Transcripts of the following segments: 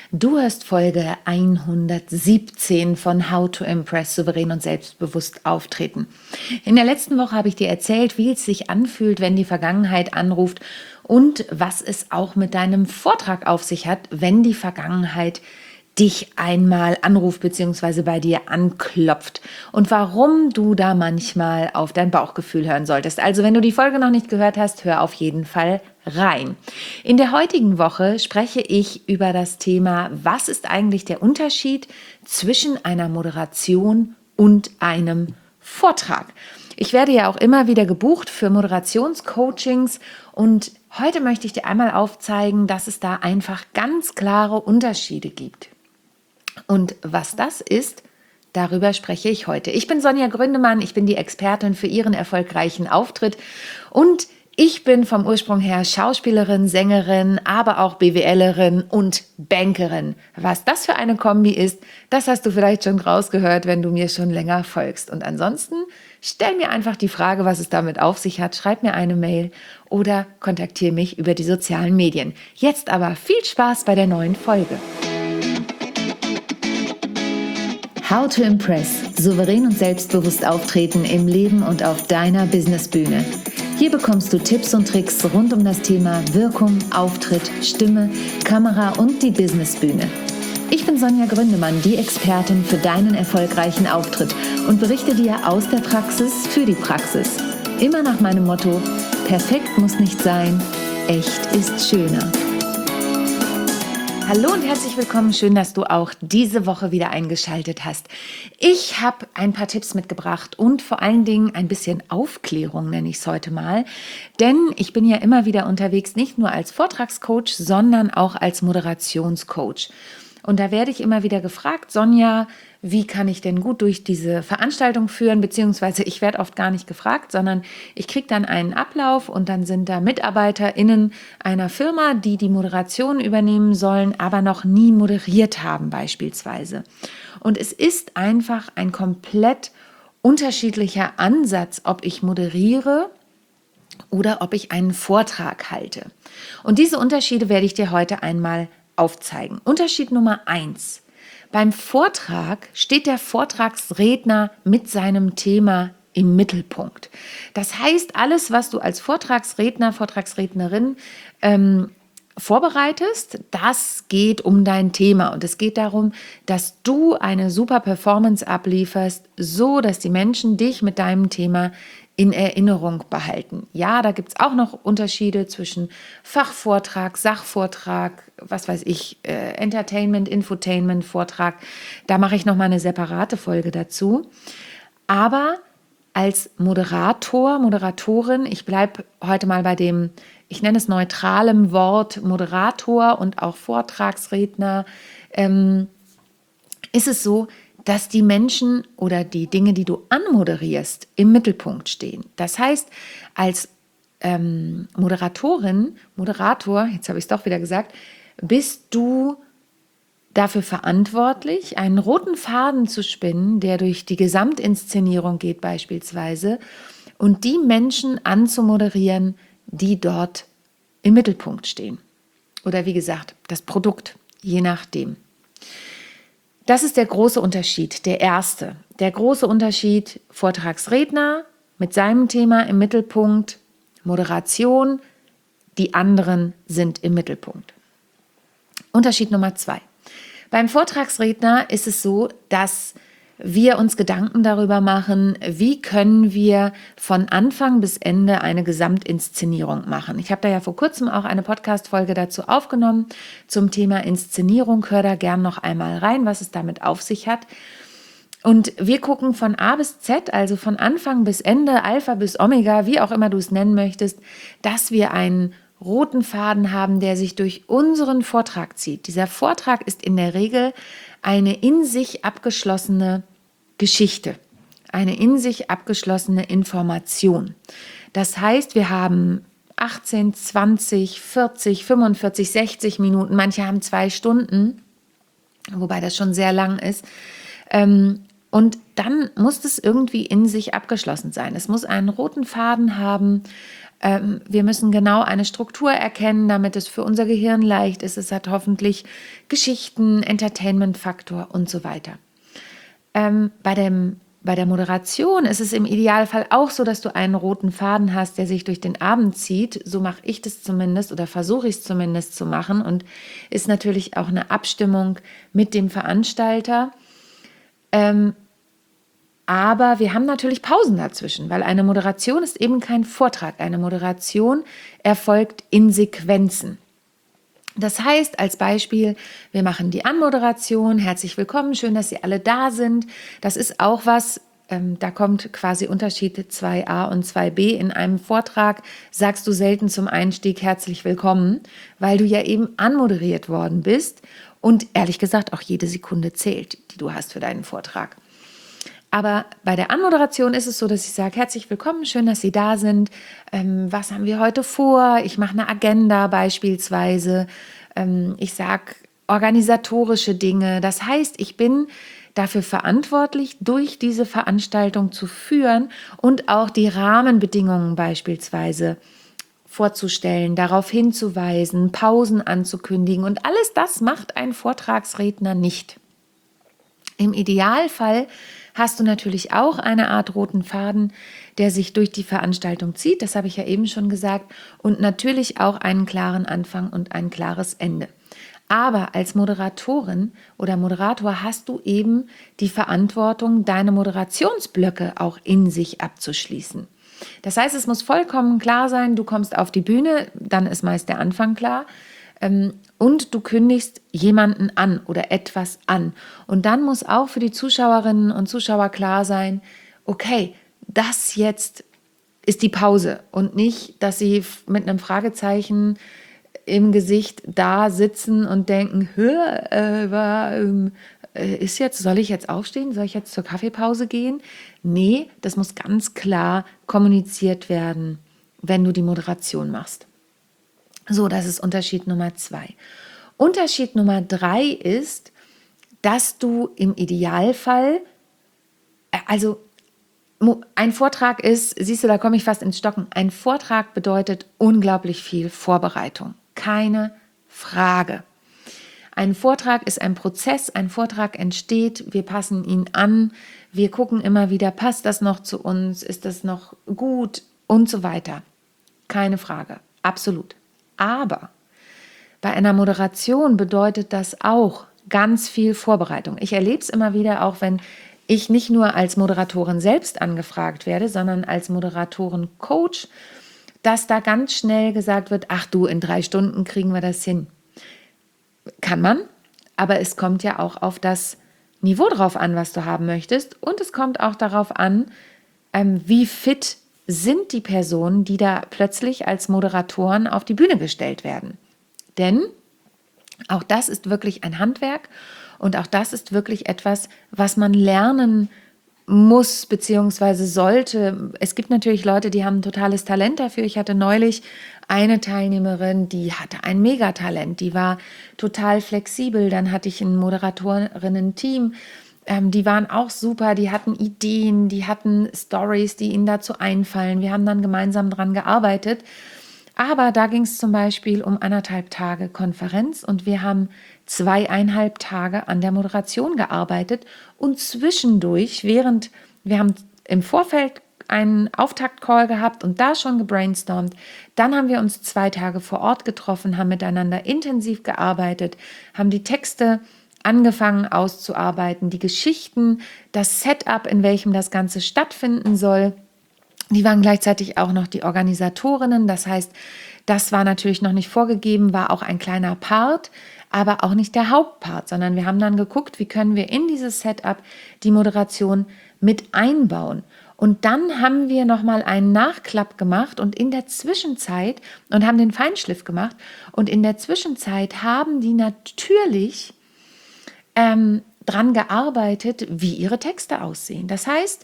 Du hörst Folge 117 von How to Impress, souverän und selbstbewusst auftreten. In der letzten Woche habe ich dir erzählt, wie es sich anfühlt, wenn die Vergangenheit anruft und was es auch mit deinem Vortrag auf sich hat, wenn die Vergangenheit dich einmal anruft bzw. bei dir anklopft und warum du da manchmal auf dein Bauchgefühl hören solltest. Also wenn du die Folge noch nicht gehört hast, hör auf jeden Fall rein. In der heutigen Woche spreche ich über das Thema, was ist eigentlich der Unterschied zwischen einer Moderation und einem Vortrag. Ich werde ja auch immer wieder gebucht für Moderationscoachings und heute möchte ich dir einmal aufzeigen, dass es da einfach ganz klare Unterschiede gibt. Und was das ist, darüber spreche ich heute. Ich bin Sonja Gründemann, ich bin die Expertin für Ihren erfolgreichen Auftritt und ich bin vom Ursprung her Schauspielerin, Sängerin, aber auch BWLerin und Bankerin. Was das für eine Kombi ist, das hast du vielleicht schon rausgehört, wenn du mir schon länger folgst. Und ansonsten stell mir einfach die Frage, was es damit auf sich hat, schreib mir eine Mail oder kontaktiere mich über die sozialen Medien. Jetzt aber viel Spaß bei der neuen Folge. How to Impress, souverän und selbstbewusst auftreten im Leben und auf deiner Businessbühne. Hier bekommst du Tipps und Tricks rund um das Thema Wirkung, Auftritt, Stimme, Kamera und die Businessbühne. Ich bin Sonja Gründemann, die Expertin für deinen erfolgreichen Auftritt und berichte dir aus der Praxis für die Praxis. Immer nach meinem Motto: Perfekt muss nicht sein, echt ist schöner. Hallo und herzlich willkommen, schön, dass du auch diese Woche wieder eingeschaltet hast. Ich habe ein paar Tipps mitgebracht und vor allen Dingen ein bisschen Aufklärung, nenne ich es heute mal. Denn ich bin ja immer wieder unterwegs, nicht nur als Vortragscoach, sondern auch als Moderationscoach. Und da werde ich immer wieder gefragt: Sonja, wie kann ich denn gut durch diese Veranstaltung führen? Beziehungsweise ich werde oft gar nicht gefragt, sondern ich kriege dann einen Ablauf und dann sind da MitarbeiterInnen einer Firma, die die Moderation übernehmen sollen, aber noch nie moderiert haben beispielsweise. Und es ist einfach ein komplett unterschiedlicher Ansatz, ob ich moderiere oder ob ich einen Vortrag halte. Und diese Unterschiede werde ich dir heute einmal aufzeigen. Unterschied Nummer 1. Beim Vortrag steht der Vortragsredner mit seinem Thema im Mittelpunkt. Das heißt, alles, was du als Vortragsredner, Vortragsrednerin vorbereitest, das geht um dein Thema. Und es geht darum, dass du eine super Performance ablieferst, so dass die Menschen dich mit deinem Thema in Erinnerung behalten. Ja, da gibt es auch noch Unterschiede zwischen Fachvortrag, Sachvortrag, was weiß ich, Entertainment, Infotainment, Vortrag. Da mache ich nochmal eine separate Folge dazu. Aber als Moderator, Moderatorin, ich bleibe heute mal bei dem, ich nenne es neutralem Wort Moderator und auch Vortragsredner, ist es so, dass die Menschen oder die Dinge, die du anmoderierst, im Mittelpunkt stehen. Das heißt, als Moderatorin, Moderator, jetzt habe ich es doch wieder gesagt, bist du dafür verantwortlich, einen roten Faden zu spinnen, der durch die Gesamtinszenierung geht beispielsweise, und die Menschen anzumoderieren, die dort im Mittelpunkt stehen. Oder wie gesagt, das Produkt, je nachdem. Das ist der große Unterschied, der erste. Der große Unterschied: Vortragsredner mit seinem Thema im Mittelpunkt, Moderation, die anderen sind im Mittelpunkt. Unterschied Nummer 2. Beim Vortragsredner ist es so, dass wir uns Gedanken darüber machen, wie können wir von Anfang bis Ende eine Gesamtinszenierung machen. Ich habe da ja vor kurzem auch eine Podcast-Folge dazu aufgenommen zum Thema Inszenierung. Hör da gern noch einmal rein, was es damit auf sich hat. Und wir gucken von A bis Z, also von Anfang bis Ende, Alpha bis Omega, wie auch immer du es nennen möchtest, dass wir einen roten Faden haben, der sich durch unseren Vortrag zieht. Dieser Vortrag ist in der Regel eine in sich abgeschlossene Geschichte, eine in sich abgeschlossene Information. Das heißt, wir haben 18, 20, 40, 45, 60 Minuten, manche haben 2 Stunden, wobei das schon sehr lang ist. Und dann muss es irgendwie in sich abgeschlossen sein. Es muss einen roten Faden haben, Wir müssen genau eine Struktur erkennen, damit es für unser Gehirn leicht ist. Es hat hoffentlich Geschichten, Entertainment-Faktor und so weiter. Bei der Moderation ist es im Idealfall auch so, dass du einen roten Faden hast, der sich durch den Abend zieht. So mache ich das zumindest oder versuche ich es zumindest zu machen und ist natürlich auch eine Abstimmung mit dem Veranstalter. Aber wir haben natürlich Pausen dazwischen, weil eine Moderation ist eben kein Vortrag. Eine Moderation erfolgt in Sequenzen. Das heißt, als Beispiel, wir machen die Anmoderation, herzlich willkommen, schön, dass Sie alle da sind. Das ist auch was, da kommt quasi Unterschied 2a und 2b. In einem Vortrag sagst du selten zum Einstieg herzlich willkommen, weil du ja eben anmoderiert worden bist und ehrlich gesagt auch jede Sekunde zählt, die du hast für deinen Vortrag. Aber bei der Anmoderation ist es so, dass ich sage, herzlich willkommen, schön, dass Sie da sind. Was haben wir heute vor? Ich mache eine Agenda beispielsweise. Ich sage organisatorische Dinge. Das heißt, ich bin dafür verantwortlich, durch diese Veranstaltung zu führen und auch die Rahmenbedingungen beispielsweise vorzustellen, darauf hinzuweisen, Pausen anzukündigen. Und alles das macht ein Vortragsredner nicht. Im Idealfall hast du natürlich auch eine Art roten Faden, der sich durch die Veranstaltung zieht, das habe ich ja eben schon gesagt, und natürlich auch einen klaren Anfang und ein klares Ende. Aber als Moderatorin oder Moderator hast du eben die Verantwortung, deine Moderationsblöcke auch in sich abzuschließen. Das heißt, es muss vollkommen klar sein, du kommst auf die Bühne, dann ist meist der Anfang klar. Und du kündigst jemanden an oder etwas an. Und dann muss auch für die Zuschauerinnen und Zuschauer klar sein, okay, das jetzt ist die Pause und nicht, dass sie mit einem Fragezeichen im Gesicht da sitzen und denken, soll ich jetzt aufstehen? Soll ich jetzt zur Kaffeepause gehen? Nee, das muss ganz klar kommuniziert werden, wenn du die Moderation machst. So, das ist Unterschied Nummer 2. Unterschied Nummer 3 ist, dass du im Idealfall, also ein Vortrag ist, siehst du, da komme ich fast ins Stocken, ein Vortrag bedeutet unglaublich viel Vorbereitung, keine Frage. Ein Vortrag ist ein Prozess, ein Vortrag entsteht, wir passen ihn an, wir gucken immer wieder, passt das noch zu uns, ist das noch gut und so weiter. Keine Frage, absolut. Aber bei einer Moderation bedeutet das auch ganz viel Vorbereitung. Ich erlebe es immer wieder, auch wenn ich nicht nur als Moderatorin selbst angefragt werde, sondern als Moderatoren-Coach, dass da ganz schnell gesagt wird, ach du, in 3 Stunden kriegen wir das hin. Kann man, aber es kommt ja auch auf das Niveau drauf an, was du haben möchtest. Und es kommt auch darauf an, wie fit sind die Personen, die da plötzlich als Moderatoren auf die Bühne gestellt werden. Denn auch das ist wirklich ein Handwerk und auch das ist wirklich etwas, was man lernen muss bzw. sollte. Es gibt natürlich Leute, die haben ein totales Talent dafür. Ich hatte neulich eine Teilnehmerin, die hatte ein Megatalent, die war total flexibel. Dann hatte ich ein Moderatorinnen-Team, die waren auch super, die hatten Ideen, die hatten Stories, die ihnen dazu einfallen. Wir haben dann gemeinsam dran gearbeitet. Aber da ging es zum Beispiel um 1,5 Tage Konferenz und wir haben 2,5 Tage an der Moderation gearbeitet und zwischendurch, wir haben im Vorfeld einen Auftaktcall gehabt und da schon gebrainstormt. Dann haben wir uns 2 Tage vor Ort getroffen, haben miteinander intensiv gearbeitet, haben die Texte angefangen auszuarbeiten, die Geschichten, das Setup, in welchem das Ganze stattfinden soll. Die waren gleichzeitig auch noch die Organisatorinnen, das heißt, das war natürlich noch nicht vorgegeben, war auch ein kleiner Part, aber auch nicht der Hauptpart, sondern wir haben dann geguckt, wie können wir in dieses Setup die Moderation mit einbauen. Und dann haben wir nochmal einen Nachklapp gemacht und in der Zwischenzeit und haben den Feinschliff gemacht und in der Zwischenzeit haben die natürlich dran gearbeitet, wie ihre Texte aussehen. Das heißt,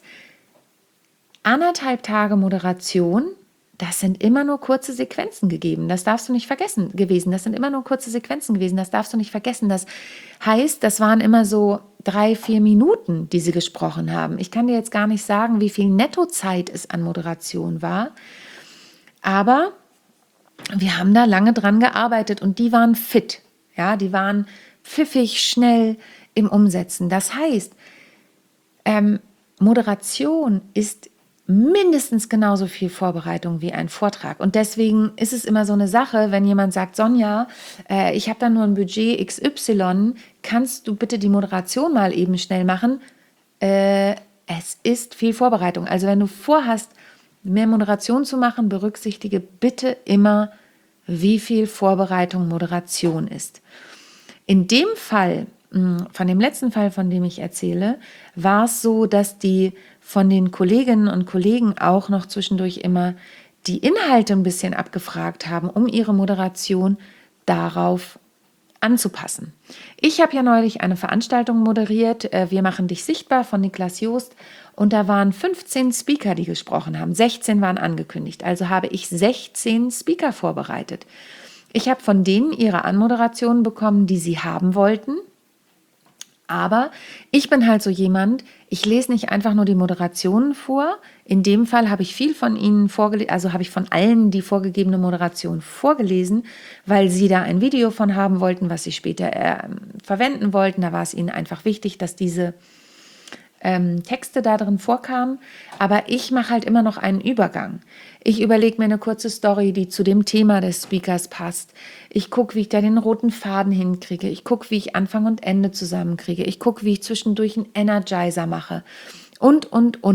1,5 Tage Moderation, das sind immer nur kurze Sequenzen gegeben. Das darfst du nicht vergessen gewesen. Das sind immer nur kurze Sequenzen gewesen. Das darfst du nicht vergessen. Das heißt, das waren immer so 3-4 Minuten, die sie gesprochen haben. Ich kann dir jetzt gar nicht sagen, wie viel Nettozeit es an Moderation war. Aber wir haben da lange dran gearbeitet und die waren fit. Ja, die waren pfiffig, schnell im Umsetzen. Das heißt, Moderation ist mindestens genauso viel Vorbereitung wie ein Vortrag. Und deswegen ist es immer so eine Sache, wenn jemand sagt, Sonja, ich habe da nur ein Budget XY, kannst du bitte die Moderation mal eben schnell machen? Es ist viel Vorbereitung. Also wenn du vorhast, mehr Moderation zu machen, berücksichtige bitte immer, wie viel Vorbereitung Moderation ist. In dem Fall, von dem letzten Fall, von dem ich erzähle, war es so, dass die von den Kolleginnen und Kollegen auch noch zwischendurch immer die Inhalte ein bisschen abgefragt haben, um ihre Moderation darauf anzupassen. Ich habe ja neulich eine Veranstaltung moderiert, Wir machen dich sichtbar von Niklas Joost, und da waren 15 Speaker, die gesprochen haben. 16 waren angekündigt, also habe ich 16 Speaker vorbereitet. Ich habe von denen ihre Anmoderationen bekommen, die sie haben wollten. Aber ich bin halt so jemand, ich lese nicht einfach nur die Moderationen vor. In dem Fall habe ich viel von ihnen vorgelesen, also habe ich von allen die vorgegebene Moderation vorgelesen, weil sie da ein Video von haben wollten, was sie später verwenden wollten. Da war es ihnen einfach wichtig, dass diese Texte da drin vorkamen, aber ich mache halt immer noch einen Übergang. Ich überlege mir eine kurze Story, die zu dem Thema des Speakers passt. Ich gucke, wie ich da den roten Faden hinkriege. Ich gucke, wie ich Anfang und Ende zusammenkriege. Ich gucke, wie ich zwischendurch einen Energizer mache. Und.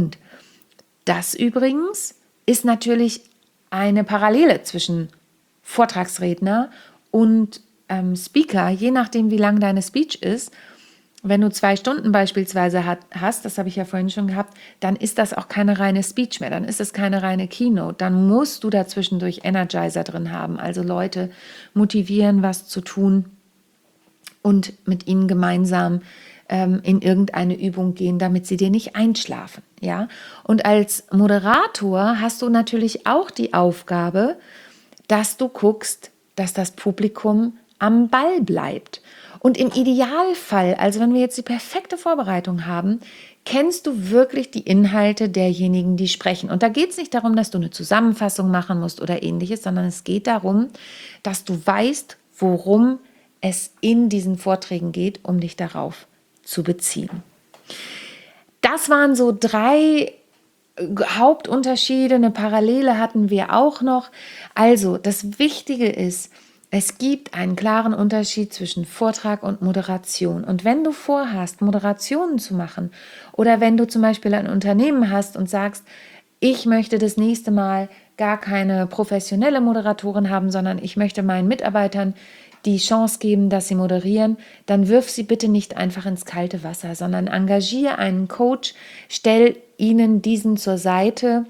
Das übrigens ist natürlich eine Parallele zwischen Vortragsredner und Speaker, je nachdem, wie lang deine Speech ist. Wenn du 2 Stunden beispielsweise hast, das habe ich ja vorhin schon gehabt, dann ist das auch keine reine Speech mehr, dann ist es keine reine Keynote. Dann musst du dazwischendurch Energizer drin haben, also Leute motivieren, was zu tun und mit ihnen gemeinsam in irgendeine Übung gehen, damit sie dir nicht einschlafen. Ja? Und als Moderator hast du natürlich auch die Aufgabe, dass du guckst, dass das Publikum am Ball bleibt. Und im Idealfall, also wenn wir jetzt die perfekte Vorbereitung haben, kennst du wirklich die Inhalte derjenigen, die sprechen. Und da geht es nicht darum, dass du eine Zusammenfassung machen musst oder ähnliches, sondern es geht darum, dass du weißt, worum es in diesen Vorträgen geht, um dich darauf zu beziehen. Das waren so 3 Hauptunterschiede. Eine Parallele hatten wir auch noch. Also das Wichtige ist, es gibt einen klaren Unterschied zwischen Vortrag und Moderation. Und wenn du vorhast, Moderationen zu machen oder wenn du zum Beispiel ein Unternehmen hast und sagst, ich möchte das nächste Mal gar keine professionelle Moderatorin haben, sondern ich möchte meinen Mitarbeitern die Chance geben, dass sie moderieren, dann wirf sie bitte nicht einfach ins kalte Wasser, sondern engagiere einen Coach, stell ihnen diesen zur Seite.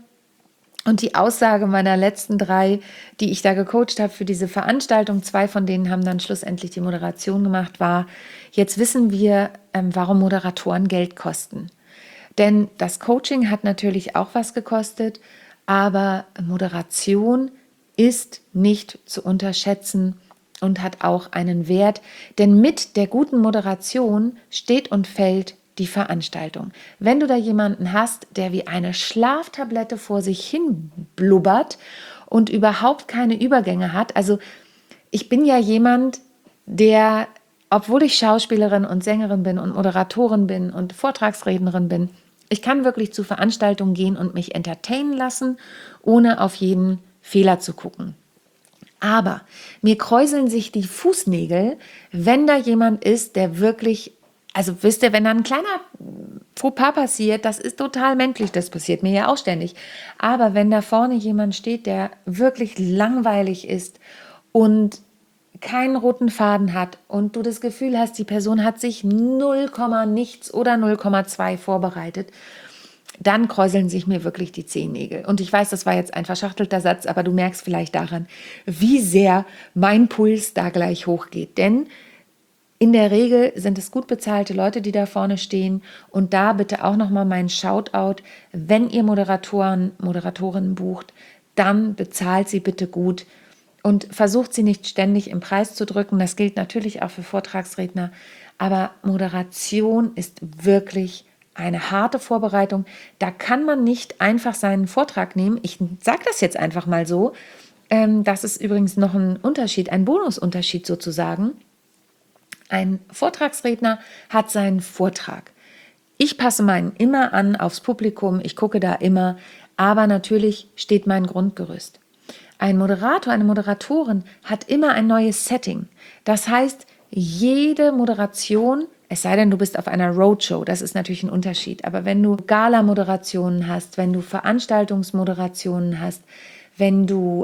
Und die Aussage meiner letzten 3, die ich da gecoacht habe für diese Veranstaltung, 2 von denen haben dann schlussendlich die Moderation gemacht, war, jetzt wissen wir, warum Moderatoren Geld kosten. Denn das Coaching hat natürlich auch was gekostet, aber Moderation ist nicht zu unterschätzen und hat auch einen Wert, denn mit der guten Moderation steht und fällt die Veranstaltung. Wenn du da jemanden hast, der wie eine Schlaftablette vor sich hin blubbert und überhaupt keine Übergänge hat, also ich bin ja jemand, der, obwohl ich Schauspielerin und Sängerin bin und Moderatorin bin und Vortragsrednerin bin, ich kann wirklich zu Veranstaltungen gehen und mich entertainen lassen, ohne auf jeden Fehler zu gucken. Aber mir kräuseln sich die Fußnägel, wenn da jemand ist, der wirklich, also wisst ihr, wenn da ein kleiner Fauxpas passiert, das ist total menschlich, das passiert mir ja auch ständig. Aber wenn da vorne jemand steht, der wirklich langweilig ist und keinen roten Faden hat und du das Gefühl hast, die Person hat sich 0, nichts oder 0,2 vorbereitet, dann kräuseln sich mir wirklich die Zehennägel. Und ich weiß, das war jetzt ein verschachtelter Satz, aber du merkst vielleicht daran, wie sehr mein Puls da gleich hochgeht. Denn in der Regel sind es gut bezahlte Leute, die da vorne stehen. Und da bitte auch nochmal mein Shoutout, wenn ihr Moderatorinnen bucht, dann bezahlt sie bitte gut und versucht sie nicht ständig im Preis zu drücken. Das gilt natürlich auch für Vortragsredner. Aber Moderation ist wirklich eine harte Vorbereitung. Da kann man nicht einfach seinen Vortrag nehmen. Ich sage das jetzt einfach mal so. Das ist übrigens noch ein Unterschied, ein Bonusunterschied sozusagen. Ein Vortragsredner hat seinen Vortrag. Ich passe meinen immer an aufs Publikum, ich gucke da immer, aber natürlich steht mein Grundgerüst. Ein Moderator, eine Moderatorin hat immer ein neues Setting. Das heißt, jede Moderation, es sei denn, du bist auf einer Roadshow, das ist natürlich ein Unterschied, aber wenn du Gala-Moderationen hast, wenn du Veranstaltungsmoderationen hast, wenn du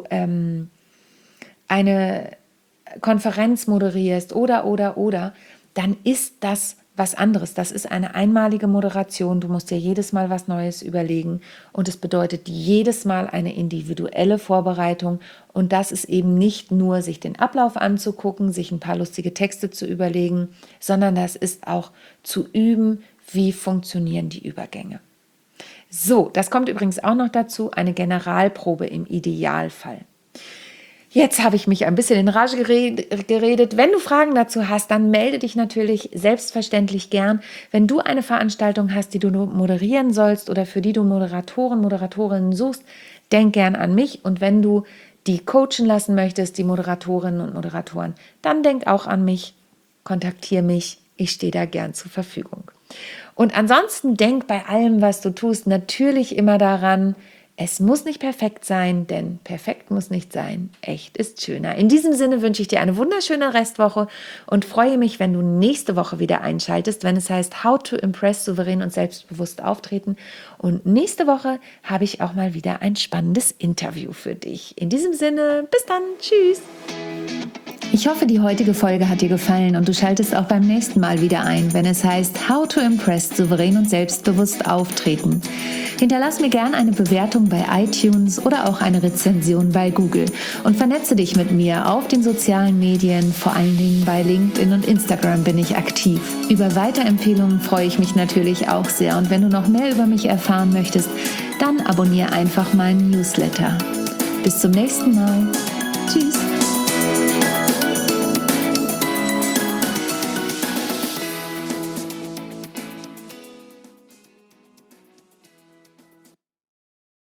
eine Konferenz moderierst oder, dann ist das was anderes. Das ist eine einmalige Moderation. Du musst dir jedes Mal was Neues überlegen und es bedeutet jedes Mal eine individuelle Vorbereitung und das ist eben nicht nur, sich den Ablauf anzugucken, sich ein paar lustige Texte zu überlegen, sondern das ist auch zu üben, wie funktionieren die Übergänge. So, das kommt übrigens auch noch dazu, eine Generalprobe im Idealfall. Jetzt habe ich mich ein bisschen in Rage geredet. Wenn du Fragen dazu hast, dann melde dich natürlich selbstverständlich gern. Wenn du eine Veranstaltung hast, die du moderieren sollst oder für die du Moderatorinnen suchst, denk gern an mich. Und wenn du die coachen lassen möchtest, die Moderatorinnen und Moderatoren, dann denk auch an mich, kontaktiere mich. Ich stehe da gern zur Verfügung. Und ansonsten denk bei allem, was du tust, natürlich immer daran, es muss nicht perfekt sein, denn perfekt muss nicht sein. Echt ist schöner. In diesem Sinne wünsche ich dir eine wunderschöne Restwoche und freue mich, wenn du nächste Woche wieder einschaltest, wenn es heißt How to Impress, souverän und selbstbewusst auftreten. Und nächste Woche habe ich auch mal wieder ein spannendes Interview für dich. In diesem Sinne, bis dann. Tschüss. Ich hoffe, die heutige Folge hat dir gefallen und du schaltest auch beim nächsten Mal wieder ein, wenn es heißt How to Impress, souverän und selbstbewusst auftreten. Hinterlass mir gerne eine Bewertung bei iTunes oder auch eine Rezension bei Google und vernetze dich mit mir auf den sozialen Medien, vor allen Dingen bei LinkedIn und Instagram bin ich aktiv. Über Weiterempfehlungen freue ich mich natürlich auch sehr und wenn du noch mehr über mich erfahren möchtest, dann abonniere einfach meinen Newsletter. Bis zum nächsten Mal. Tschüss.